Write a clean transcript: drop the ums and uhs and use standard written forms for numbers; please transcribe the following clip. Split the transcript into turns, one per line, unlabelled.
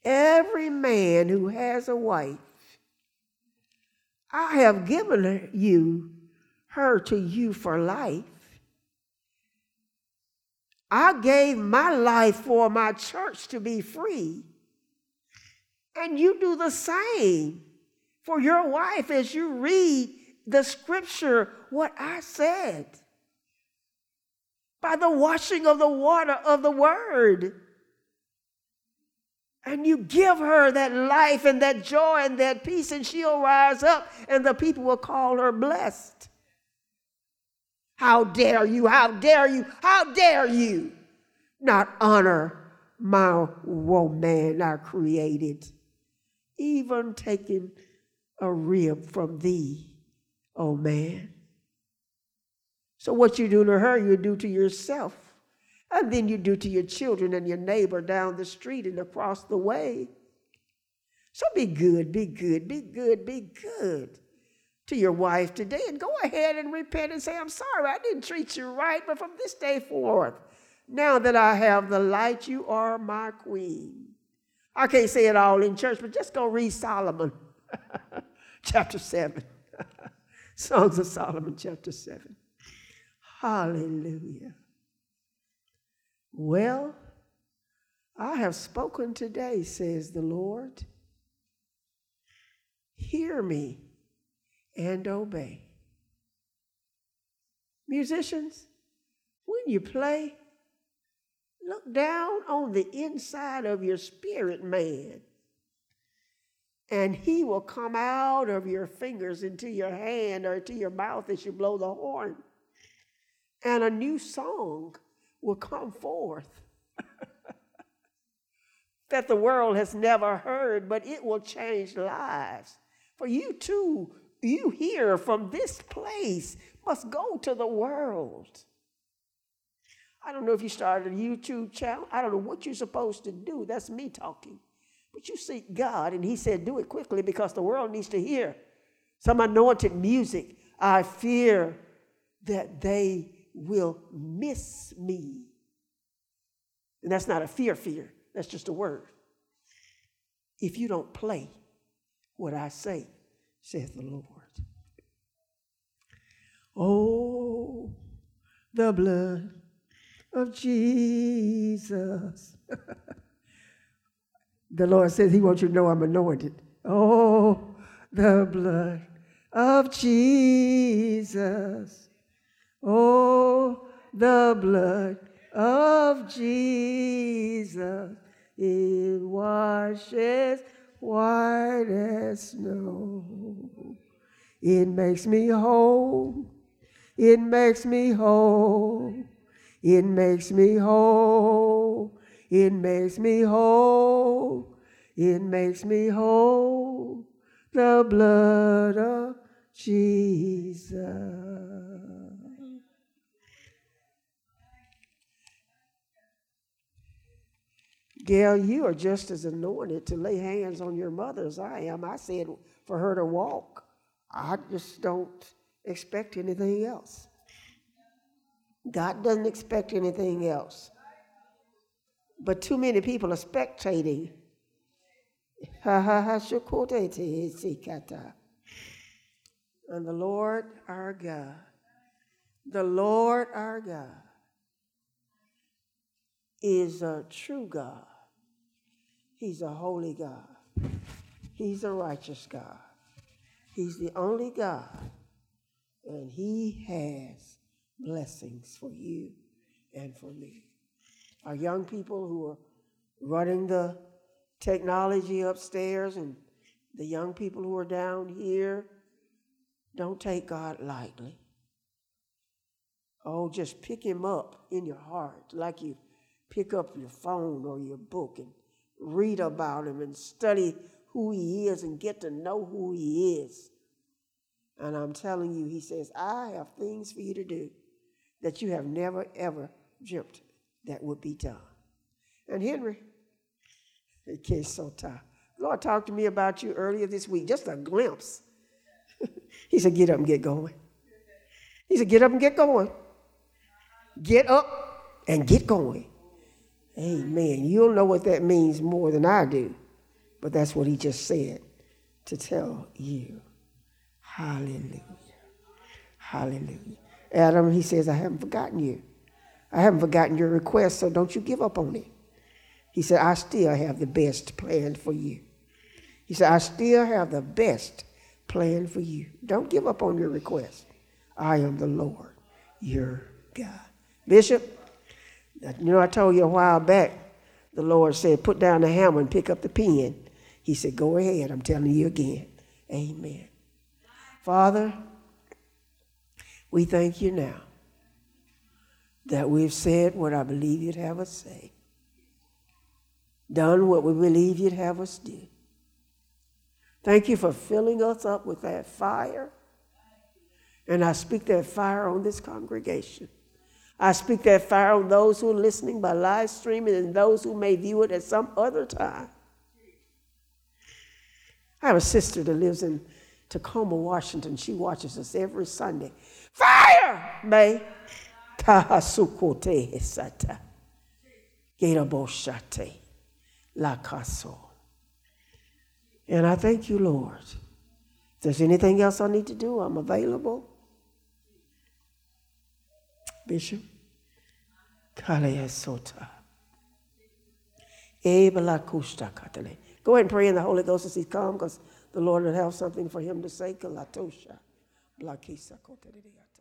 Every man who has a wife, I have given her to you for life. I gave my life for my church to be free. And you do the same for your wife as you read the scripture, what I said, by the washing of the water of the word. And you give her that life and that joy and that peace, and she'll rise up, and the people will call her blessed. How dare you, how dare you, how dare you not honor my woman I created, even taking a rib from thee, oh man. So what you do to her, you do to yourself. And then you do to your children and your neighbor down the street and across the way. So be good, be good, be good, be good to your wife today. And go ahead and repent and say, I'm sorry, I didn't treat you right, but from this day forth, now that I have the light, you are my queen. I can't say it all in church, but just go read Solomon, chapter 7. Songs of Solomon, chapter 7. Hallelujah. Well, I have spoken today, says the Lord. Hear me and obey. Musicians, when you play, look down on the inside of your spirit man, and he will come out of your fingers into your hand or to your mouth as you blow the horn, and a new song will come forth that the world has never heard, but it will change lives. For you too, you here from this place must go to the world. I don't know if you started a YouTube channel. I don't know what you're supposed to do. That's me talking. But you seek God, and he said, do it quickly because the world needs to hear some anointed music. I fear that they will miss me. And that's not a fear. That's just a word. If you don't play what I say, says the Lord. Oh, the blood of Jesus. The Lord says he wants you to know I'm anointed. Oh, the blood of Jesus. Oh, the blood of Jesus. It washes white as snow. It makes me whole. It makes me whole. It makes me whole. It makes me whole. It makes me whole. The blood of Jesus. Gail, you are just as anointed to lay hands on your mother as I am. I said for her to walk. I just don't expect anything else. God doesn't expect anything else. But too many people are spectating. And the Lord our God, is a true God. He's a holy God. He's a righteous God. He's the only God. And he has blessings for you and for me. Our young people who are running the technology upstairs and the young people who are down here, don't take God lightly. Oh, just pick him up in your heart like you pick up your phone or your book and read about him and study who he is and get to know who he is. And I'm telling you, he says, I have things for you to do that you have never, ever dreamt that would be done. And Henry, the Lord talked to me about you earlier this week, just a glimpse. He said, get up and get going. He said, get up and get going. Get up and get going. Amen. You'll know what that means more than I do. But that's what he just said to tell you. Hallelujah. Hallelujah. Adam, he says, I haven't forgotten you. I haven't forgotten your request, so don't you give up on it. He said, I still have the best plan for you. He said, I still have the best plan for you. Don't give up on your request. I am the Lord, your God. Bishop, I told you a while back, the Lord said, put down the hammer and pick up the pen. He said, go ahead. I'm telling you again. Amen. Father, we thank you now that we've said what I believe you'd have us say, done what we believe you'd have us do. Thank you for filling us up with that fire. And I speak that fire on this congregation. I speak that fire on those who are listening by live streaming and those who may view it at some other time. I have a sister that lives in Tacoma, Washington. She watches us every Sunday. Fire! May. Kahasukote sata. Geraboshate. Lakaso. And I thank you, Lord. If there's anything else I need to do, I'm available. Bishop. Kaleyasota. Ebalakushtakatale. Go ahead and pray in the Holy Ghost as he comes, because the Lord will have something for him to say. Kalatosha. Blakisa kotelea.